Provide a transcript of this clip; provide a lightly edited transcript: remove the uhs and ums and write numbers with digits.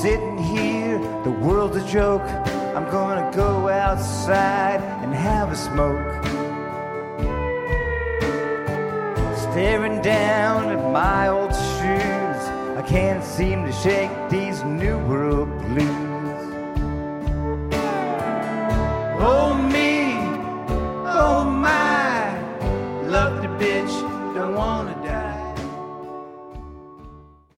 Sitting here, the world's a joke. I'm gonna go outside and have a smoke. Staring down at my old shoes, I can't seem to shake these New World blues. Oh,